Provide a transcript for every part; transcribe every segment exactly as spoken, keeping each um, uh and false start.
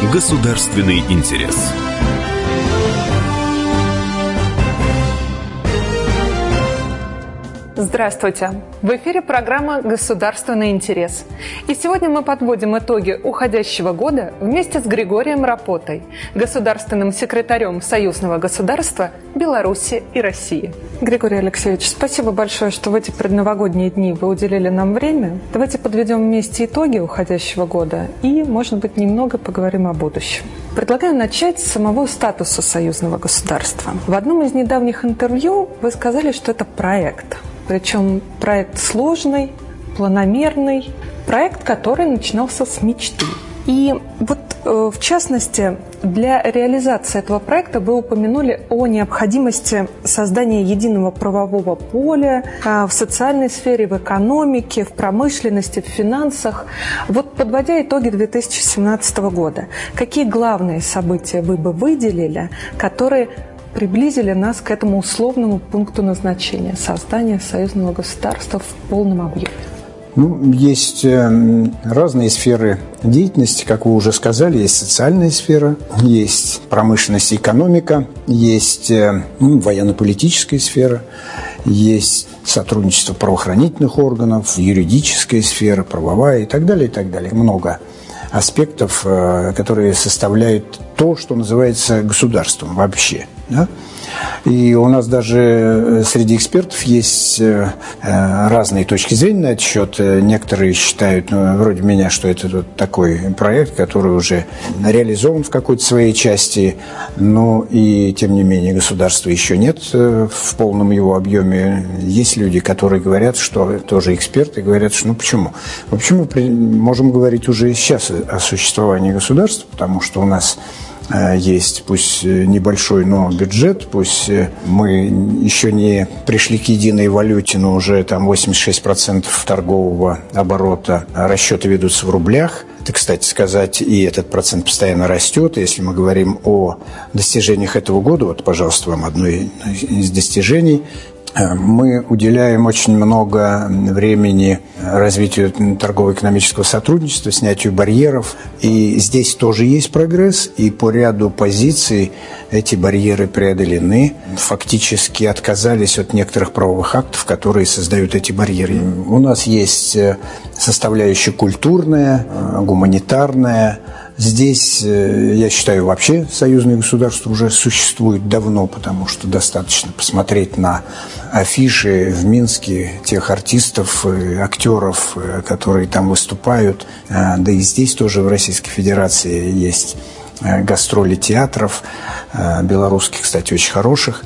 Государственный интерес. Здравствуйте! В эфире программа «Государственный интерес». И сегодня мы подводим итоги уходящего года вместе с Григорием Рапотой, государственным секретарем Союзного государства Беларуси и России. Григорий Алексеевич, спасибо большое, что в эти предновогодние дни вы уделили нам время. Давайте подведем вместе итоги уходящего года и, может быть, немного поговорим о будущем. Предлагаю начать с самого статуса союзного государства. В одном из недавних интервью вы сказали, что это проект. Причем проект сложный, планомерный, проект, который начинался с мечты. И вот, э, в частности, для реализации этого проекта вы упомянули о необходимости создания единого правового поля э, в социальной сфере, в экономике, в промышленности, в финансах. Вот, подводя итоги две тысячи семнадцатого года, какие главные события вы бы выделили, которые приблизили нас к этому условному пункту назначения – создания союзного государства в полном объеме? Ну, есть разные сферы деятельности, как вы уже сказали. Есть социальная сфера, есть промышленность и экономика, есть ну, военно-политическая сфера, есть сотрудничество правоохранительных органов, юридическая сфера, правовая и так далее, и так далее. Много аспектов, которые составляют то, что называется государством вообще. Да? И у нас даже среди экспертов есть разные точки зрения на этот счет. Некоторые считают, ну, вроде меня, что это вот такой проект, который уже реализован в какой-то своей части, но и, тем не менее, государства еще нет в полном его объеме. Есть люди, которые говорят, что тоже эксперты, говорят, что ну почему? Почему мы можем говорить уже сейчас о существовании государства, потому что у нас есть, пусть небольшой, но бюджет, пусть мы еще не пришли к единой валюте, но уже там восемьдесят шесть процентов торгового оборота расчеты ведутся в рублях. Это, кстати сказать, и этот процент постоянно растет. Если мы говорим о достижениях этого года, вот, пожалуйста, вам одно из достижений. Мы уделяем очень много времени развитию торгово-экономического сотрудничества, снятию барьеров. И здесь тоже есть прогресс, и по ряду позиций эти барьеры преодолены. Фактически отказались от некоторых правовых актов, которые создают эти барьеры. У нас есть составляющая культурная, гуманитарная. Здесь, я считаю, вообще союзное государство уже существует давно, потому что достаточно посмотреть на афиши в Минске тех артистов, актеров, которые там выступают. Да и здесь тоже в Российской Федерации есть гастроли театров, белорусских, кстати, очень хороших.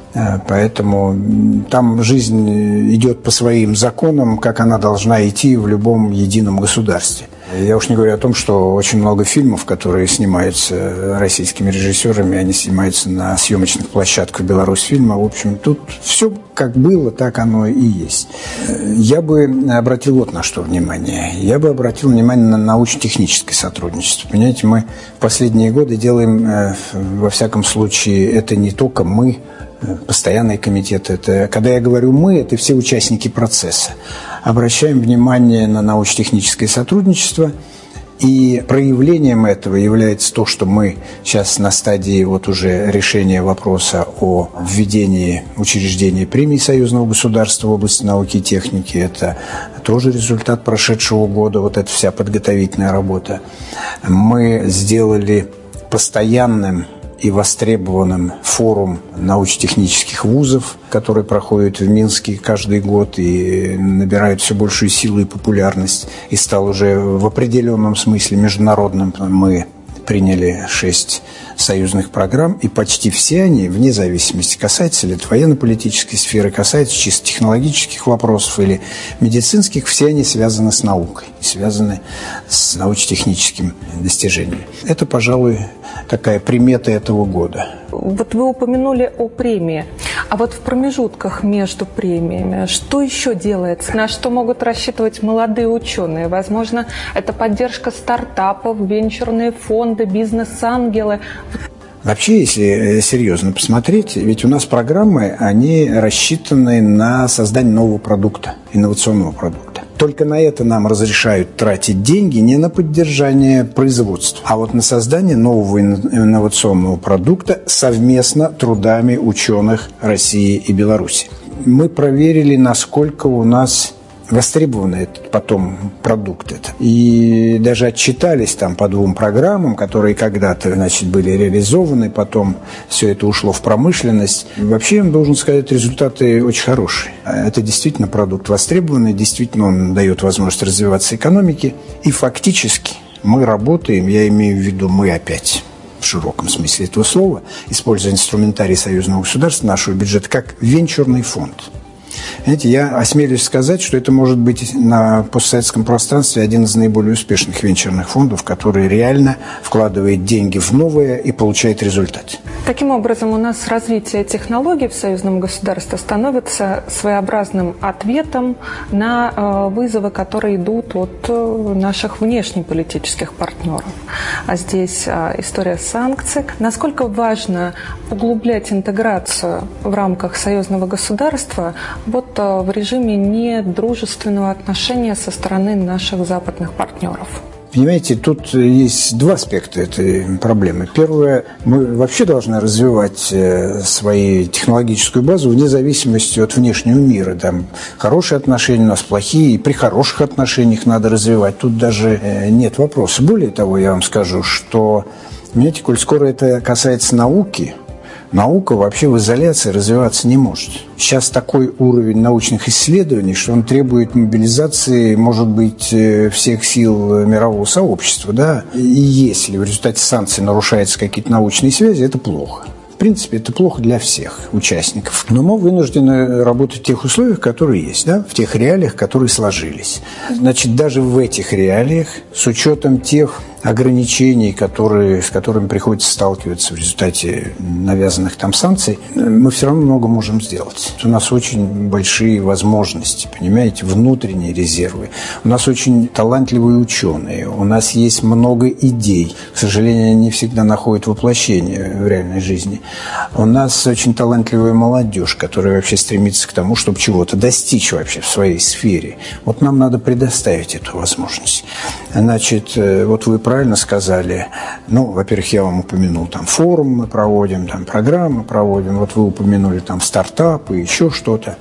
Поэтому там жизнь идет по своим законам, как она должна идти в любом едином государстве. Я уж не говорю о том, что очень много фильмов, которые снимаются российскими режиссерами, они снимаются на съемочных площадках Беларусьфильма. В общем, тут все как было, так оно и есть. Я бы обратил вот на что внимание. Я бы обратил внимание на научно-техническое сотрудничество. Понимаете, мы в последние годы делаем, во всяком случае, это не только мы, постоянный комитет. Это, когда я говорю «мы», это все участники процесса. Обращаем внимание на научно-техническое сотрудничество, и проявлением этого является то, что мы сейчас на стадии вот уже решения вопроса о введении учреждения премии союзного государства в области науки и техники. Это тоже результат прошедшего года, вот эта вся подготовительная работа. Мы сделали постоянным и востребованным форум научно-технических вузов, который проходит в Минске каждый год и набирает все большую силу и популярность, и стал уже в определенном смысле международным. Мы приняли шесть союзных программ, и почти все они, вне зависимости, касаются ли это военно-политической сферы, касаются чисто технологических вопросов или медицинских, все они связаны с наукой, связаны с научно-техническим достижением. Это, пожалуй, такая примета этого года. Вот вы упомянули о премии. А вот в промежутках между премиями что еще делается? На что могут рассчитывать молодые ученые? Возможно, это поддержка стартапов, венчурные фонды, бизнес-ангелы. Вообще, если серьезно посмотреть, ведь у нас программы, они рассчитаны на создание нового продукта, инновационного продукта. Только на это нам разрешают тратить деньги не на поддержание производства, а вот на создание нового инновационного продукта совместно трудами ученых России и Беларуси. Мы проверили, насколько у нас востребован этот потом продукт. Это. И даже отчитались там по двум программам, которые когда-то, значит, были реализованы, потом все это ушло в промышленность. Вообще, я должен сказать, результаты очень хорошие. Это действительно продукт востребованный, действительно он дает возможность развиваться экономике. И фактически мы работаем, я имею в виду мы опять, в широком смысле этого слова, используя инструментарий союзного государства, нашего бюджета, как венчурный фонд. Знаете, я осмелюсь сказать, что это может быть на постсоветском пространстве один из наиболее успешных венчурных фондов, который реально вкладывает деньги в новое и получает результат. Таким образом, у нас развитие технологий в союзном государстве становится своеобразным ответом на вызовы, которые идут от наших внешнеполитических партнеров. А здесь история санкций. Насколько важно углублять интеграцию в рамках союзного государства вот в режиме недружественного отношения со стороны наших западных партнеров? Понимаете, тут есть два аспекта этой проблемы. Первое, мы вообще должны развивать свою технологическую базу вне зависимости от внешнего мира. Там хорошие отношения у нас, плохие, и при хороших отношениях надо развивать. Тут даже нет вопроса. Более того, я вам скажу, что, понимаете, коль скоро это касается науки, наука вообще в изоляции развиваться не может. Сейчас такой уровень научных исследований, что он требует мобилизации, может быть, всех сил мирового сообщества. Да? И если в результате санкций нарушаются какие-то научные связи, это плохо. В принципе, это плохо для всех участников. Но мы вынуждены работать в тех условиях, которые есть, да? В тех реалиях, которые сложились. Значит, даже в этих реалиях, с учетом тех ограничений, которые, с которыми приходится сталкиваться в результате навязанных там санкций, мы все равно много можем сделать. У нас очень большие возможности, понимаете, внутренние резервы. У нас очень талантливые ученые, у нас есть много идей. К сожалению, они не всегда находят воплощение в реальной жизни. У нас очень талантливая молодежь, которая вообще стремится к тому, чтобы чего-то достичь вообще в своей сфере. Вот нам надо предоставить эту возможность. Значит, вот вы правильно сказали. Ну, во-первых, я вам упомянул, там форум мы проводим, там программы проводим. Вот вы упомянули там стартапы, еще что-то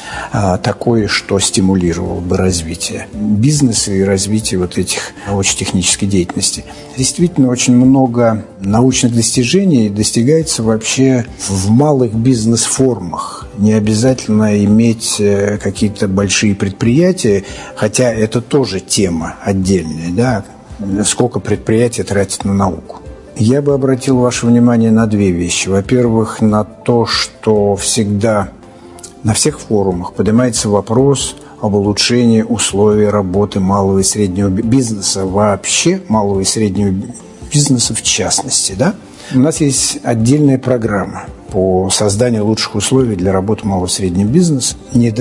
а, такое, что стимулировало бы развитие бизнеса и развитие вот этих научно-технической деятельности. Действительно, очень много научных достижений достигается вообще в малых бизнес-формах. Не обязательно иметь какие-то большие предприятия, хотя это тоже тема отдельная, да, сколько предприятий тратит на науку. Я бы обратил ваше внимание на две вещи. Во-первых, на то, что всегда на всех форумах поднимается вопрос об улучшении условий работы малого и среднего бизнеса, вообще малого и среднего бизнеса в частности. Да? У нас есть отдельная программа по созданию лучших условий для работы малого и среднего бизнеса.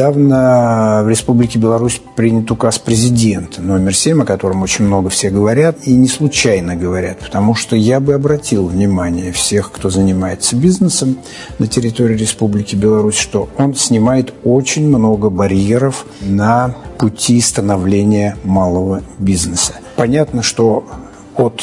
Недавно в Республике Беларусь принят указ президента номер семь, о котором очень много все говорят, и не случайно говорят, потому что я бы обратил внимание всех, кто занимается бизнесом на территории Республики Беларусь, что он снимает очень много барьеров на пути становления малого бизнеса. Понятно, что от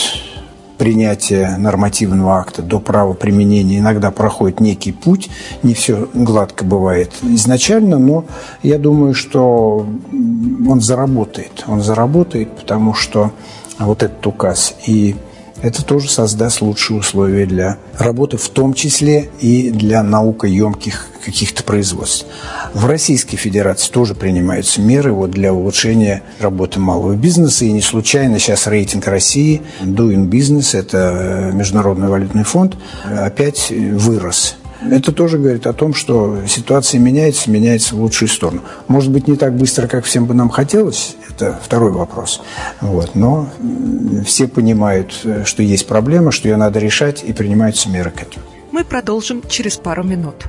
принятия нормативного акта до правоприменения иногда проходит некий путь, не все гладко бывает изначально, но я думаю, что он заработает. Он заработает, потому что вот этот указ, и это тоже создаст лучшие условия для работы, в том числе и для наукоемких каких-то производств. В Российской Федерации тоже принимаются меры вот для улучшения работы малого бизнеса. И не случайно сейчас рейтинг России Doing Business, это Международный валютный фонд, опять вырос. Это тоже говорит о том, что ситуация меняется, меняется в лучшую сторону. Может быть, не так быстро, как всем бы нам хотелось, это второй вопрос. Вот. Но все понимают, что есть проблема, что ее надо решать, и принимаются меры к этому. Мы продолжим через пару минут.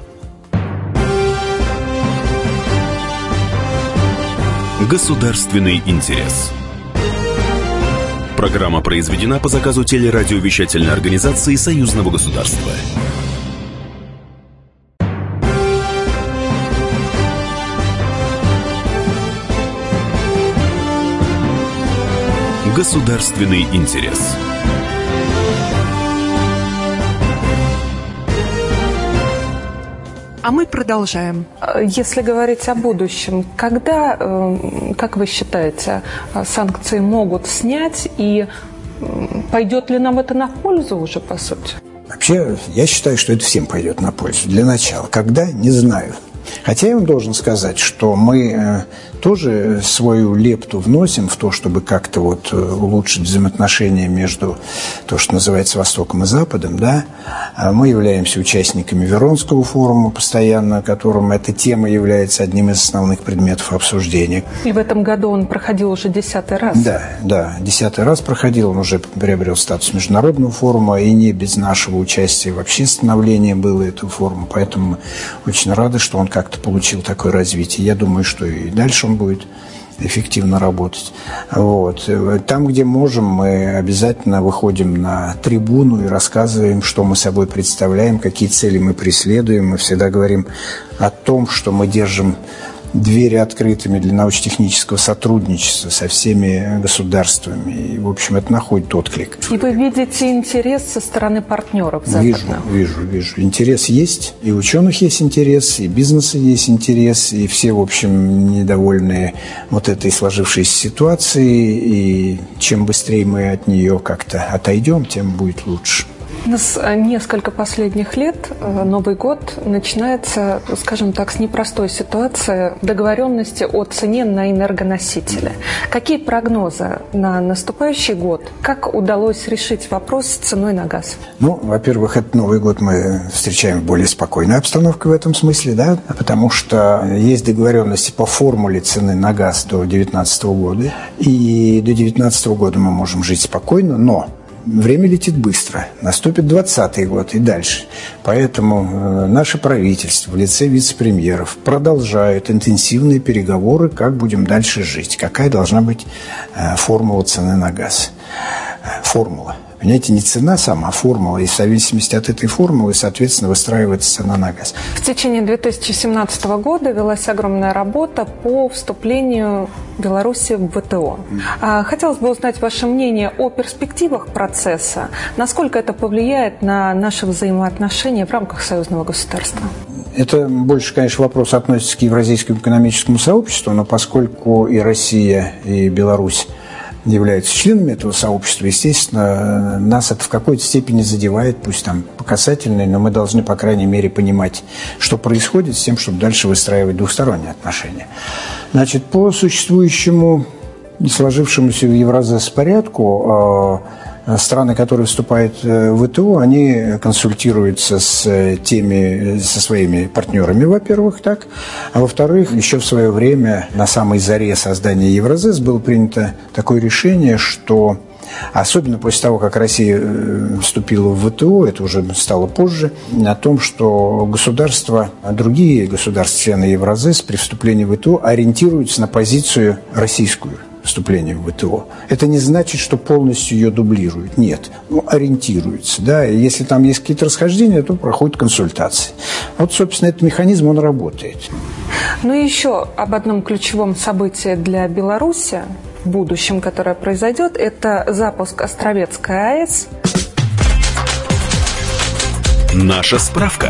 Государственный интерес. Программа произведена по заказу телерадиовещательной организации Союзного государства. Государственный интерес. А мы продолжаем. Если говорить о будущем, когда, как вы считаете, санкции могут снять, и пойдет ли нам это на пользу уже, по сути? Вообще, я считаю, что это всем пойдет на пользу. Для начала. Когда? Не знаю. Хотя я вам должен сказать, что мы тоже свою лепту вносим в то, чтобы как-то вот улучшить взаимоотношения между то, что называется Востоком и Западом, да. Мы являемся участниками Веронского форума постоянно, которым эта тема является одним из основных предметов обсуждения. И в этом году он проходил уже десятый раз. Да, да, десятый раз проходил, он уже приобрел статус международного форума, и не без нашего участия вообще становление было этого форума, поэтому мы очень рады, что он как-то получил такое развитие. Я думаю, что и дальше он будет эффективно работать. Вот. Там, где можем, мы обязательно выходим на трибуну и рассказываем, что мы собой представляем, какие цели мы преследуем. Мы всегда говорим о том, что мы держим двери открытыми для научно-технического сотрудничества со всеми государствами. И, в общем, это находит отклик. И вы видите интерес со стороны партнеров западных? Вижу, вижу, вижу. Интерес есть. И у ученых есть интерес, и бизнеса есть интерес, и все, в общем, недовольны вот этой сложившейся ситуацией. И чем быстрее мы от нее как-то отойдем, тем будет лучше. У нас несколько последних лет Новый год начинается, скажем так, с непростой ситуации договоренности о цене на энергоносители. Какие прогнозы на наступающий год? Как удалось решить вопрос с ценой на газ? Ну, во-первых, этот Новый год мы встречаем в более спокойной обстановке в этом смысле, да, потому что есть договоренности по формуле цены на газ до две тысячи девятнадцатого года, и до две тысячи девятнадцатого года мы можем жить спокойно, но время летит быстро. Наступит двадцатый год и дальше. Поэтому наше правительство в лице вице-премьеров продолжает интенсивные переговоры, как будем дальше жить, какая должна быть формула цены на газ. Формула. Понимаете, не цена сама, а формула. И в зависимости от этой формулы, соответственно, выстраивается цена на газ. В течение две тысячи семнадцатого года велась огромная работа по вступлению Беларуси в вэ тэ о. Хотелось бы узнать ваше мнение о перспективах процесса. Насколько это повлияет на наши взаимоотношения в рамках союзного государства? Это больше, конечно, вопрос относится к Евразийскому экономическому сообществу, но поскольку и Россия, и Беларусь являются членами этого сообщества, естественно, нас это в какой-то степени задевает, пусть там по касательной, но мы должны, по крайней мере, понимать, что происходит с тем, чтобы дальше выстраивать двусторонние отношения. Значит, по существующему и сложившемуся в Евразес порядку, страны, которые вступают в вэ тэ о, они консультируются с теми, со своими партнерами, во-первых, так, а во-вторых, еще в свое время на самой заре создания Евразес было принято такое решение, что особенно после того, как Россия вступила в вэ тэ о, это уже стало позже, о том, что государства, другие государства-члены Евразес при вступлении в вэ тэ о ориентируются на позицию российскую. Вступление в вэ тэ о. Это не значит, что полностью ее дублируют. Нет. Ну, ориентируются. Да? И если там есть какие-то расхождения, то проходят консультации. Вот, собственно, этот механизм, он работает. Ну и еще об одном ключевом событии для Беларуси в будущем, которое произойдет, это запуск Островецкой АЭС. Наша справка.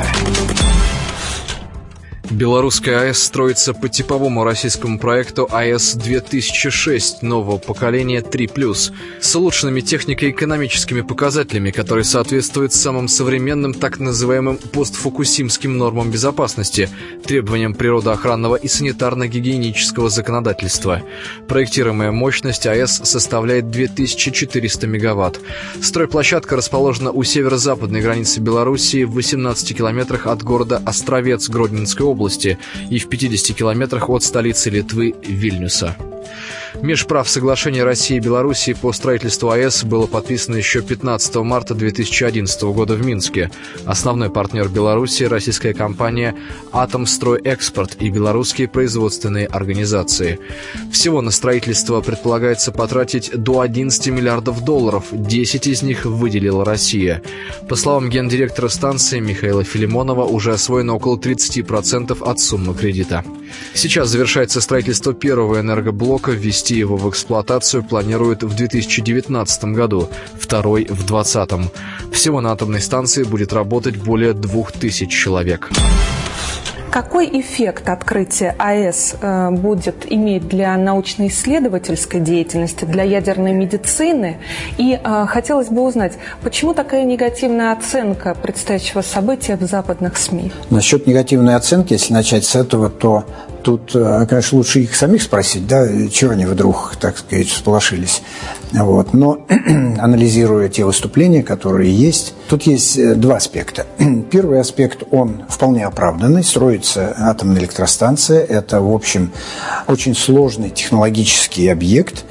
Белорусская АЭС строится по типовому российскому проекту АЭС две тысячи шесть нового поколения три плюс с улучшенными технико-экономическими показателями, которые соответствуют самым современным так называемым постфукусимским нормам безопасности, требованиям природоохранного и санитарно-гигиенического законодательства. Проектируемая мощность АЭС составляет две тысячи четыреста мегаватт. Стройплощадка расположена у северо-западной границы Белоруссии в восемнадцати километрах от города Островец Гродненской области. области и в пятидесяти километрах от столицы Литвы Вильнюса. Межправ соглашения России и Белоруссии по строительству АЭС было подписано еще пятнадцатого марта две тысячи одиннадцатого года в Минске. Основной партнер Беларуси – российская компания «Атомстройэкспорт» и белорусские производственные организации. Всего на строительство предполагается потратить до одиннадцати миллиардов долларов, десять из них выделила Россия. По словам гендиректора станции Михаила Филимонова, уже освоено около тридцати процентов от суммы кредита. Сейчас завершается строительство первого энергоблока. Ввести ввести его в эксплуатацию планируют в две тысячи девятнадцатом году, второй в две тысячи двадцатом. Всего на атомной станции будет работать более двух тысяч человек. Какой эффект открытие АЭС э, будет иметь для научно-исследовательской деятельности, для ядерной медицины? И э, хотелось бы узнать, почему такая негативная оценка предстоящего события в западных СМИ? Насчет негативной оценки, если начать с этого, то тут, конечно, лучше их самих спросить, да, чего они вдруг, так сказать, всполошились. Вот. Но анализируя те выступления, которые есть, тут есть два аспекта. Первый аспект, он вполне оправданный. Строится атомная электростанция. Это, в общем, очень сложный технологический объект.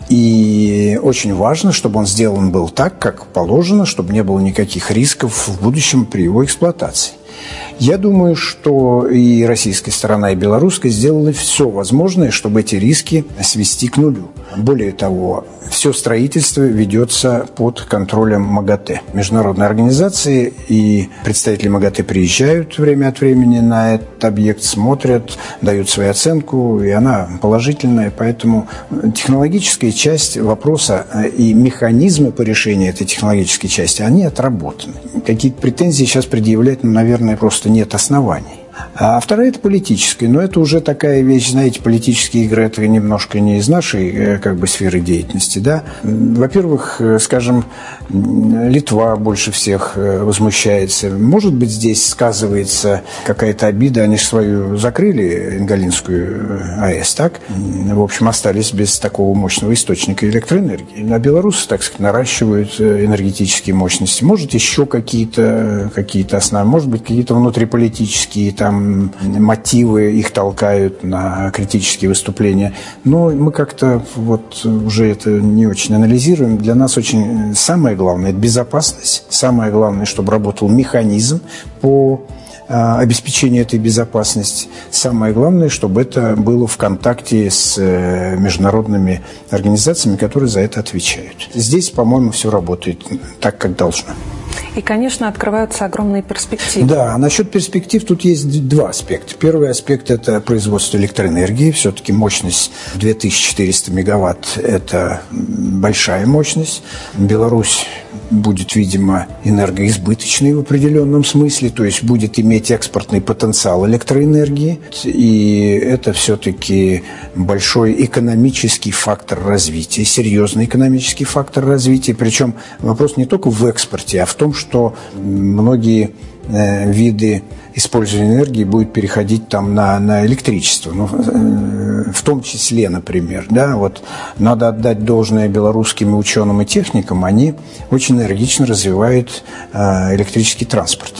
И очень важно, чтобы он сделан был так, как положено, чтобы не было никаких рисков в будущем при его эксплуатации. Я думаю, что и российская сторона, и белорусская сделали все возможное, чтобы эти риски свести к нулю. Более того, все строительство ведется под контролем МАГАТЭ. Международные организации и представители МАГАТЭ приезжают время от времени на этот объект, смотрят, дают свою оценку, и она положительная. Поэтому технологическая часть вопроса и механизмы по решению этой технологической части, они отработаны. Какие-то претензии сейчас предъявлять, ну, наверное, просто нет оснований. А вторая – это политическая. Но это уже такая вещь, знаете, политические игры – это немножко не из нашей как бы сферы деятельности. Да? Во-первых, скажем, Литва больше всех возмущается. Может быть, здесь сказывается какая-то обида. Они же свою закрыли, Ингалинскую АЭС, так? В общем, остались без такого мощного источника электроэнергии. А белорусы, так сказать, наращивают энергетические мощности. Может, еще какие-то, какие-то основные, может быть, какие-то внутриполитические там мотивы их толкают на критические выступления. Но мы как-то вот уже это не очень анализируем. Для нас очень самое главное – это безопасность. Самое главное, чтобы работал механизм по обеспечению этой безопасности. Самое главное, чтобы это было в контакте с международными организациями, которые за это отвечают. Здесь, по-моему, все работает так, как должно. И, конечно, открываются огромные перспективы. Да, а насчет перспектив тут есть два аспекта. Первый аспект – это производство электроэнергии. Все-таки мощность две тысячи четыреста мегаватт – это большая мощность. Беларусь будет, видимо, энергоизбыточной в определенном смысле, то есть будет иметь экспортный потенциал электроэнергии. И это все-таки большой экономический фактор развития, серьезный экономический фактор развития. Причем вопрос не только в экспорте, а в том, что многие э, виды использования энергии будут переходить там на, на электричество. Ну, э, в том числе, например, да, вот надо отдать должное белорусским ученым и техникам, они очень энергично развивают э, электрический транспорт.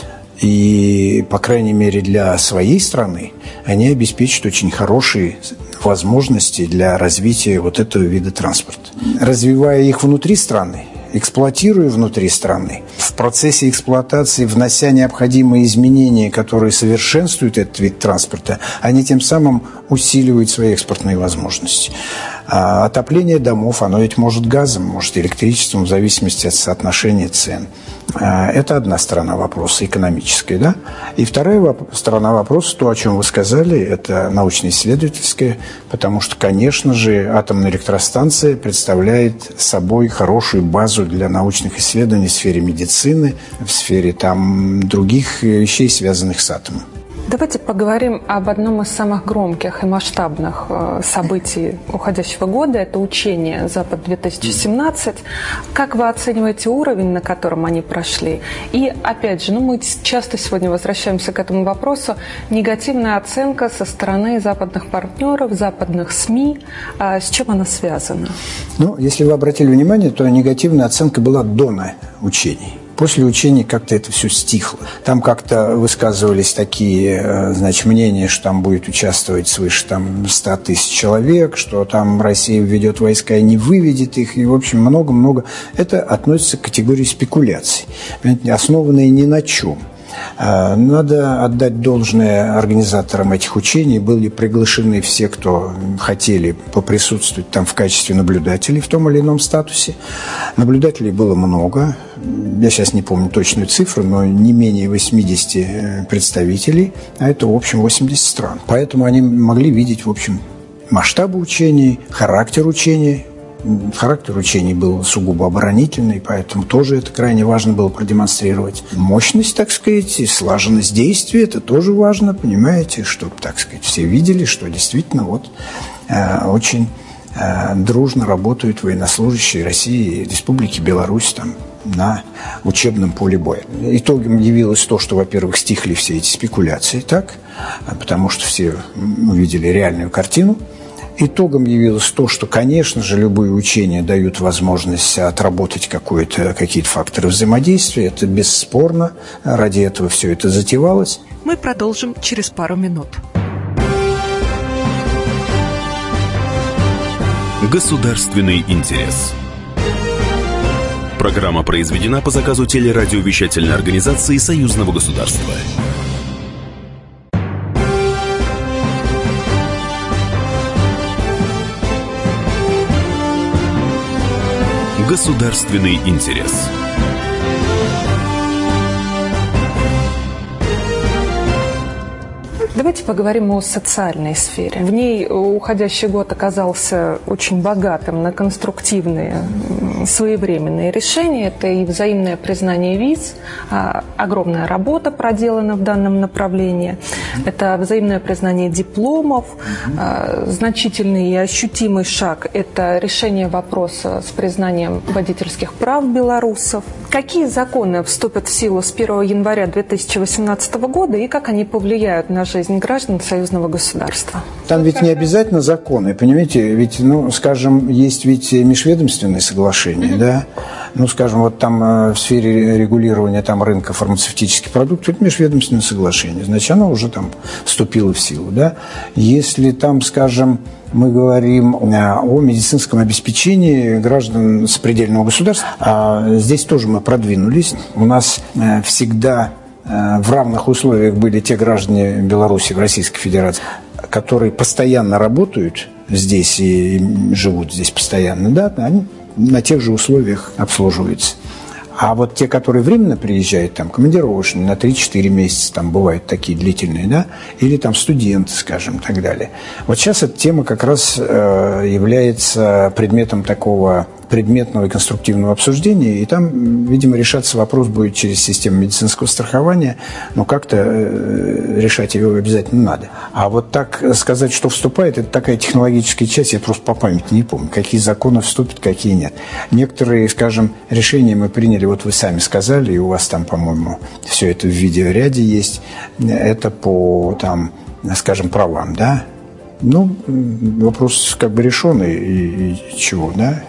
И, по крайней мере, для своей страны они обеспечат очень хорошие возможности для развития вот этого вида транспорта. Развивая их внутри страны, эксплуатируя внутри страны, в процессе эксплуатации, внося необходимые изменения, которые совершенствуют этот вид транспорта, они тем самым усиливают свои экспортные возможности. А отопление домов, оно ведь может газом, может электричеством, в зависимости от соотношения цен. Это одна сторона вопроса, экономическая, да? И вторая сторона вопроса, то, о чем вы сказали, это научно-исследовательская, потому что, конечно же, атомная электростанция представляет собой хорошую базу для научных исследований в сфере медицины, в сфере там других вещей, связанных с атомом. Давайте поговорим об одном из самых громких и масштабных э, событий уходящего года. Это учение «Запад-две тысячи семнадцать». Как вы оцениваете уровень, на котором они прошли? И, опять же, ну, мы часто сегодня возвращаемся к этому вопросу. Негативная оценка со стороны западных партнеров, западных СМИ. Э, с чем она связана? Ну, если вы обратили внимание, то негативная оценка была до учений. После учений как-то это все стихло. Там как-то высказывались такие, значит, мнения, что там будет участвовать свыше там, ста тысяч человек, что там Россия введет войска и не выведет их, и, в общем, много-много. Это относится к категории спекуляций, основанные ни на чем. Надо отдать должное организаторам этих учений. Были приглашены все, кто хотели поприсутствовать там в качестве наблюдателей в том или ином статусе. Наблюдателей было много. Я сейчас не помню точную цифру, но не менее восьмидесяти представителей. А это, в общем, восемьдесят стран. Поэтому они могли видеть, в общем, масштабы учений, характер учений. Характер учений был сугубо оборонительный, поэтому тоже это крайне важно было продемонстрировать. Мощность, так сказать, и слаженность действий – это тоже важно, понимаете, чтобы, так сказать, все видели, что действительно вот э, очень э, дружно работают военнослужащие России и Республики Беларусь там на учебном поле боя. Итогом явилось то, что, во-первых, стихли все эти спекуляции, так, потому что все увидели реальную картину. Итогом явилось то, что, конечно же, любые учения дают возможность отработать какие-то факторы взаимодействия. Это бесспорно. Ради этого все это затевалось. Мы продолжим через пару минут. Государственный интерес. Программа произведена по заказу телерадиовещательной организации Союзного государства. Государственный интерес. Давайте поговорим о социальной сфере. В ней уходящий год оказался очень богатым на конструктивные, своевременные решения. Это и взаимное признание виз, огромная работа проделана в данном направлении. Это взаимное признание дипломов, значительный и ощутимый шаг – это решение вопроса с признанием водительских прав белорусов. Какие законы вступят в силу с первого января две тысячи восемнадцатого года и как они повлияют на жизнь граждан союзного государства? Там ведь не обязательно законы, понимаете, ведь, ну, скажем, есть ведь межведомственные соглашения, mm-hmm. да, ну, скажем, вот там в сфере регулирования там рынка фармацевтических продуктов это межведомственное соглашение, значит, оно уже там вступило в силу, да. Если там, скажем, мы говорим о медицинском обеспечении граждан сопредельного государства, а здесь тоже мы продвинулись, у нас всегда в равных условиях были те граждане Беларуси в Российской Федерации, которые постоянно работают здесь и живут здесь постоянно, да, они на тех же условиях обслуживаются. А вот те, которые временно приезжают, там, командировочные, на три-четыре месяца, там, бывают такие длительные, да, или там студенты, скажем, и так далее. Вот сейчас эта тема как раз э, является предметом такого предметного и конструктивного обсуждения, и там, видимо, решаться вопрос будет через систему медицинского страхования, но как-то э, решать его обязательно надо. А вот так сказать, что вступает, это такая технологическая часть, я просто по памяти не помню, какие законы вступят, какие нет. Некоторые, скажем, решения мы приняли, вот вы сами сказали, и у вас там, по-моему, все это в видеоряде есть, это по, там, скажем, правам, да? Ну, вопрос как бы решенный, и, и чего, да?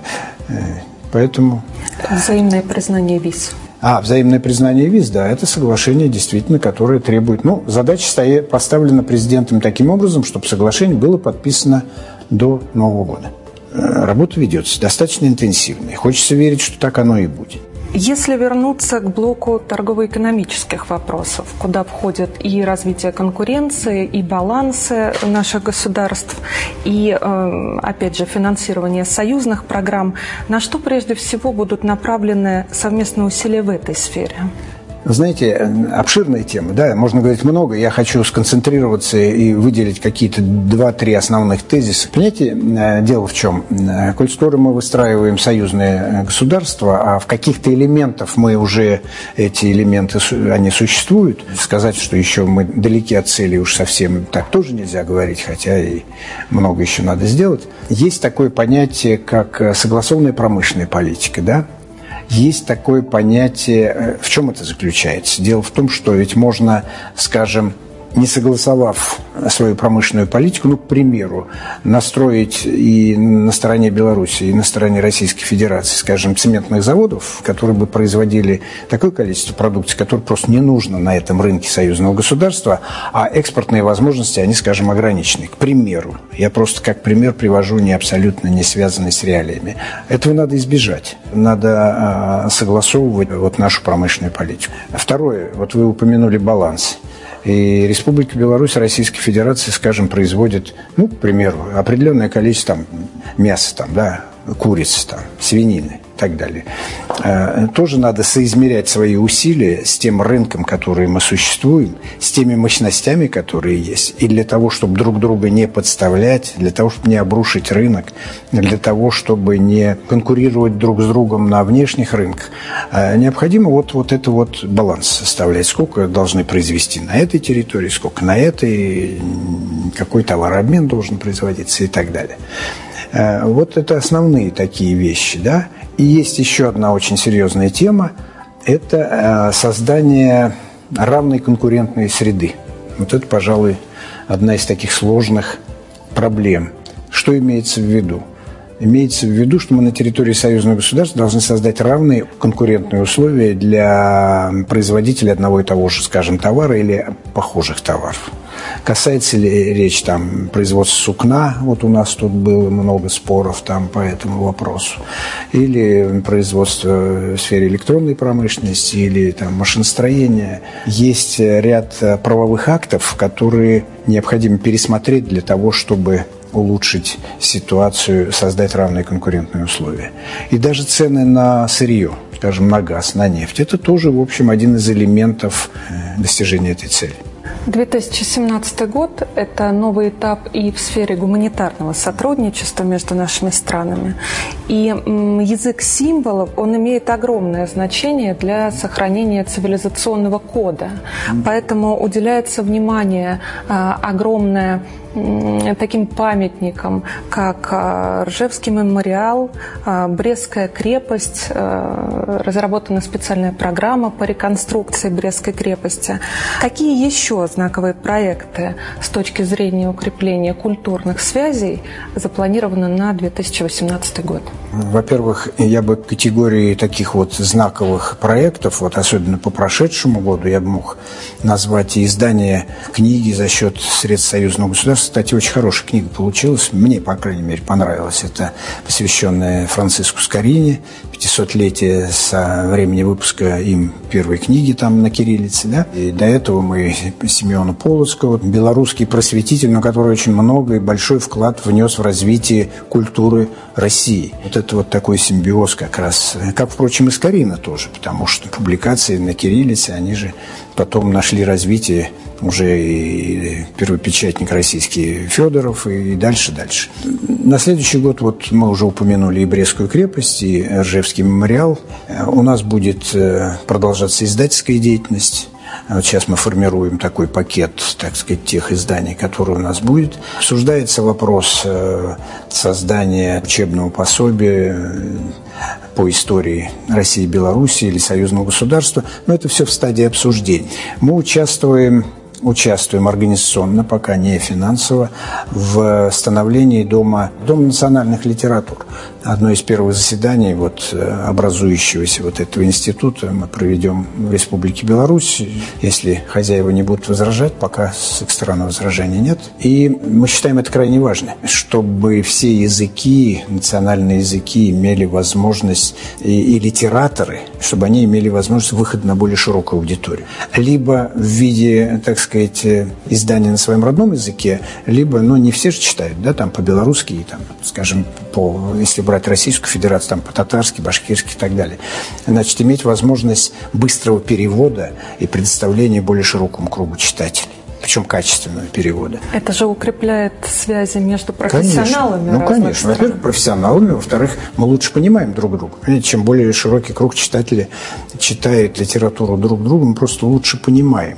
Поэтому... Взаимное признание виз. А, взаимное признание виз, да, это соглашение, действительно, которое требует... Ну, задача стоит, поставлена президентом таким образом, чтобы соглашение было подписано до Нового года. Работа ведется достаточно интенсивно. Хочется верить, что так оно и будет. Если вернуться к блоку торгово-экономических вопросов, куда входит и развитие конкуренции, и балансы наших государств, и, опять же, финансирование союзных программ, на что прежде всего будут направлены совместные усилия в этой сфере? Знаете, обширная тема, да, можно говорить много. Я хочу сконцентрироваться и выделить какие-то два-три основных тезиса. Понимаете, дело в чем? Коль скоро мы выстраиваем союзное государство, а в каких-то элементах мы уже, эти элементы, они существуют, сказать, что еще мы далеки от цели уж совсем так тоже нельзя говорить, хотя и много еще надо сделать. Есть такое понятие, как согласованная промышленная политика, да? Есть такое понятие, в чем это заключается? Дело в том, что ведь можно, скажем, не согласовав свою промышленную политику, ну, к примеру, настроить и на стороне Беларуси, и на стороне Российской Федерации, скажем, цементных заводов, которые бы производили такое количество продукции, которое просто не нужно на этом рынке союзного государства, а экспортные возможности, они, скажем, ограничены. К примеру, я просто как пример привожу, не абсолютно не связанный с реалиями. Этого надо избежать. Надо а, согласовывать вот нашу промышленную политику. Второе, вот вы упомянули баланс. И Республика Беларусь, Российская Федерация, скажем, производит, ну, к примеру, определенное количество там, мяса, там, да, курицы, там, свинины. так далее. Тоже надо соизмерять свои усилия с тем рынком, который мы существуем, с теми мощностями, которые есть. И для того, чтобы друг друга не подставлять, для того, чтобы не обрушить рынок, для того, чтобы не конкурировать друг с другом на внешних рынках, необходимо вот, вот это вот баланс составлять. Сколько должны произвести на этой территории, сколько на этой, какой товарообмен должен производиться и так далее. Вот это основные такие вещи, да. И есть еще одна очень серьезная тема – это создание равной конкурентной среды. Вот это, пожалуй, одна из таких сложных проблем. Что имеется в виду? Имеется в виду, что мы на территории союзного государства должны создать равные конкурентные условия для производителей одного и того же, скажем, товара или похожих товаров. Касается ли речь там производства сукна, вот у нас тут было много споров там по этому вопросу, или производство в сфере электронной промышленности, или там машиностроения. Есть ряд правовых актов, которые необходимо пересмотреть для того, чтобы улучшить ситуацию, создать равные конкурентные условия. И даже цены на сырье, скажем, на газ, на нефть, это тоже, в общем, один из элементов достижения этой цели. две тысячи семнадцатый год – это новый этап и в сфере гуманитарного сотрудничества между нашими странами. И язык символов, он имеет огромное значение для сохранения цивилизационного кода. Поэтому уделяется внимание огромное таким памятникам, как Ржевский мемориал, Брестская крепость, разработана специальная программа по реконструкции Брестской крепости. Какие еще знаковые проекты с точки зрения укрепления культурных связей запланированы на две тысячи восемнадцатый год? Во-первых, я бы категории таких вот знаковых проектов, вот особенно по прошедшему году, я бы мог назвать и издание книги за счет средств союзного государства. Кстати, очень хорошая книга получилась. Мне, по крайней мере, понравилась. Это посвященная Франциску Скорини, пятисотлетие со времени выпуска им первой книги там на кириллице. Да? И до этого мы Симеона Полоцкого, белорусский просветитель, но который очень много и большой вклад внес в развитие культуры России. Вот это вот такой симбиоз как раз. Как, впрочем, и Скорина тоже, потому что публикации на кириллице, они же потом нашли развитие уже и первопечатник российский Федоров, и дальше, дальше. На следующий год, вот мы уже упомянули и Брестскую крепость, и Ржевский мемориал. У нас будет продолжаться издательская деятельность. Вот сейчас мы формируем такой пакет, так сказать, тех изданий, которые у нас будет. Обсуждается вопрос создания учебного пособия по истории России и Беларуси или союзного государства. Но это все в стадии обсуждений. Мы участвуем... Участвуем организационно, пока не финансово, в становлении Дома, Дома национальных литератур. Одно из первых заседаний вот, образующегося вот этого института мы проведем в Республике Беларусь, если хозяева не будут возражать, пока с их стороны возражений нет. И мы считаем это крайне важно, чтобы все языки, национальные языки имели возможность, и, и литераторы, чтобы они имели возможность выхода на более широкую аудиторию. Либо в виде, так сказать, издания на своем родном языке, либо, ну, не все же читают, да, там по-белорусски, там, скажем, по, если брать Российскую Федерацию, там по-татарски, башкирски и так далее. Значит, иметь возможность быстрого перевода и предоставления более широкому кругу читателей. Причем качественного перевода. Это же укрепляет связи между профессионалами. Конечно. Ну, конечно. Во-первых, профессионалами. Во-вторых, мы лучше понимаем друг друга. Понимаете, чем более широкий круг читателей читает литературу друг друга, мы просто лучше понимаем.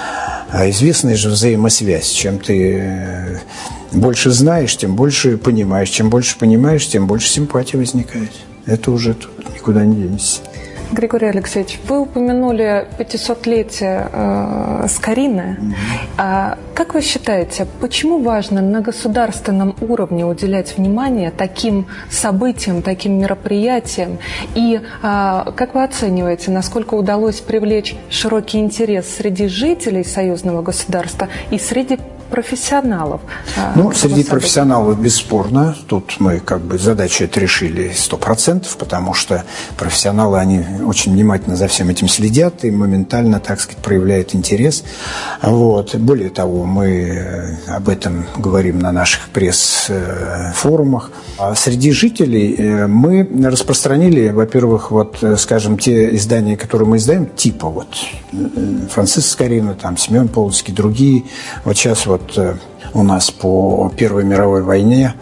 А известная же взаимосвязь. Чем ты больше знаешь, тем больше понимаешь. Чем больше понимаешь, тем больше симпатии возникает. Это уже тут никуда не денешься. Григорий Алексеевич, вы упомянули пятисотлетие э, Скорины. Mm-hmm. А как вы считаете, почему важно на государственном уровне уделять внимание таким событиям, таким мероприятиям? И а, как вы оцениваете, насколько удалось привлечь широкий интерес среди жителей союзного государства и среди профессионалов? Ну, среди профессионалов бесспорно. Тут мы как бы задачу это решили сто процентов, потому что профессионалы, они очень внимательно за всем этим следят и моментально, так сказать, проявляют интерес. Вот. Более того, мы об этом говорим на наших пресс-форумах. А среди жителей мы распространили, во-первых, вот, скажем, те издания, которые мы издаем, типа вот Франциск Скорина, там, Семен Полоцкий, другие. Вот сейчас вот у нас по Первой мировой войне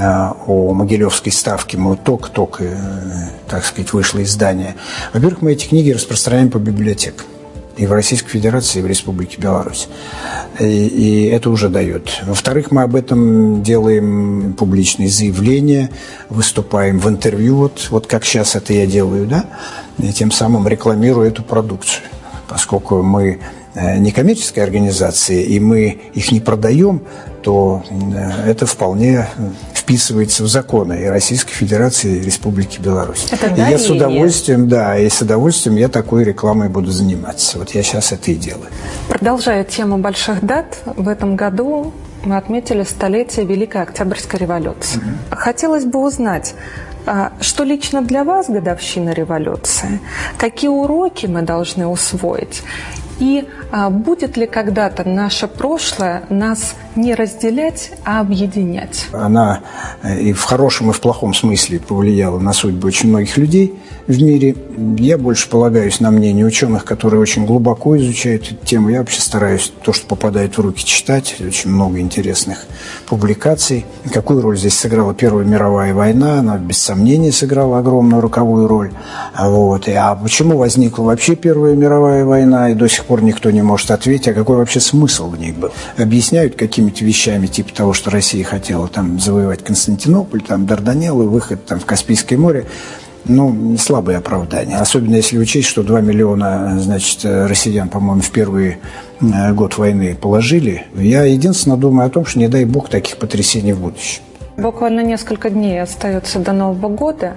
о Могилевской ставке мы только-только, так сказать, вышло издание. Во-первых, мы эти книги распространяем по библиотекам. И в Российской Федерации, и в Республике Беларусь. И, и это уже дает. Во-вторых, мы об этом делаем публичные заявления, выступаем в интервью, вот, вот как сейчас это я делаю, да, и тем самым рекламирую эту продукцию. Поскольку мы не коммерческая организация, и мы их не продаем, то это вполне вписывается в законы и Российской Федерации, и Республики Беларусь. Это и я с удовольствием, да, и с удовольствием я такой рекламой буду заниматься. Вот я сейчас это и делаю. Продолжая тему больших дат, в этом году мы отметили столетие Великой Октябрьской революции. Mm-hmm. Хотелось бы узнать, что лично для вас годовщина революции, какие уроки мы должны усвоить, и а, будет ли когда-то наше прошлое нас не разделять, а объединять? Она и в хорошем, и в плохом смысле повлияла на судьбы очень многих людей в мире. Я больше полагаюсь на мнение ученых, которые очень глубоко изучают эту тему. Я вообще стараюсь то, что попадает в руки, читать. Очень много интересных публикаций. Какую роль здесь сыграла Первая мировая война? Она, без сомнения, сыграла огромную роковую роль. Вот. А почему возникла вообще Первая мировая война, и до сих пор никто не может ответить, а какой вообще смысл в ней был? Объясняют какими-то вещами, типа того, что Россия хотела там завоевать Константинополь, там Дарданеллы, выход там в Каспийское море. Ну, слабое оправдание. Особенно если учесть, что два миллиона, значит, россиян, по-моему, в первый год войны положили. Я единственно думаю о том, что не дай бог таких потрясений в будущем. Буквально несколько дней остается до Нового года.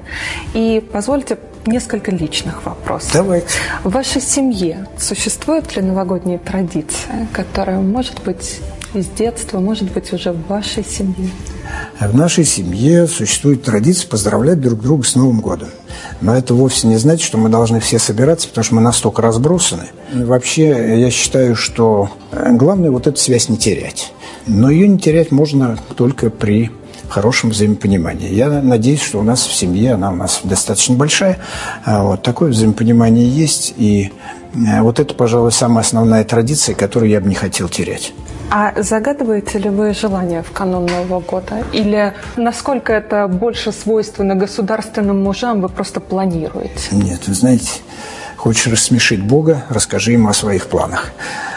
И позвольте несколько личных вопросов. Давайте. В вашей семье существует ли новогодняя традиция, которая может быть из детства, может быть уже в вашей семье? В нашей семье существует традиция поздравлять друг друга с Новым годом. Но это вовсе не значит, что мы должны все собираться, потому что мы настолько разбросаны. Вообще, я считаю, что главное вот эту связь не терять. Но ее не терять можно только при хорошем взаимопонимании. Я надеюсь, что у нас в семье, она у нас достаточно большая, вот такое взаимопонимание есть. И вот это, пожалуй, самая основная традиция, которую я бы не хотел терять. А загадываете ли вы желания в канун Нового года? Или насколько это больше свойственно государственным мужам, вы просто планируете? Нет, вы знаете, хочешь рассмешить Бога, расскажи ему о своих планах.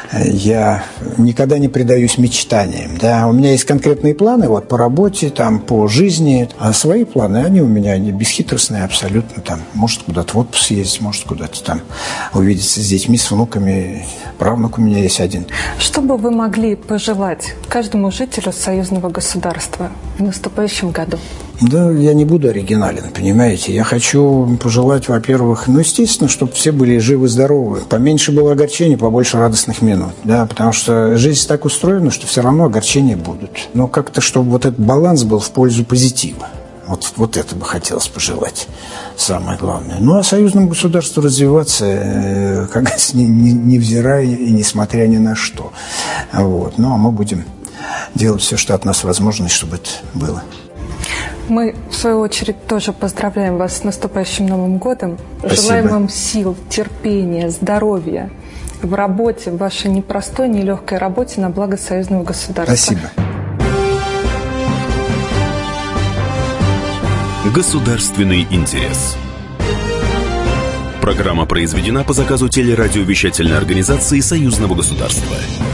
Я никогда не предаюсь мечтаниям. Да? У меня есть конкретные планы вот, по работе, там, по жизни. А свои планы, они у меня они бесхитростные абсолютно. Там, может куда-то в отпуск съездить, может куда-то там увидеться с детьми, с внуками. Правнук у меня есть один. Что бы вы могли пожелать каждому жителю союзного государства в наступающем году? Да, я не буду оригинален, понимаете. Я хочу пожелать, во-первых, ну, естественно, чтобы все были живы-здоровы. Поменьше было огорчений, побольше радостных минут. Да, потому что жизнь так устроена, что все равно огорчения будут. Но как-то, чтобы вот этот баланс был в пользу позитива. Вот, вот это бы хотелось пожелать, самое главное. Ну, а союзному государству развиваться, э, как говорится, не, не, невзирая и несмотря ни на что. Вот. Ну, а мы будем делать все, что от нас возможно, чтобы это было. Мы, в свою очередь, тоже поздравляем вас с наступающим Новым годом. Спасибо. Желаем вам сил, терпения, здоровья в работе, в вашей непростой, нелегкой работе на благо союзного государства. Спасибо. Государственный интерес. Программа произведена по заказу телерадиовещательной организации Союзного государства.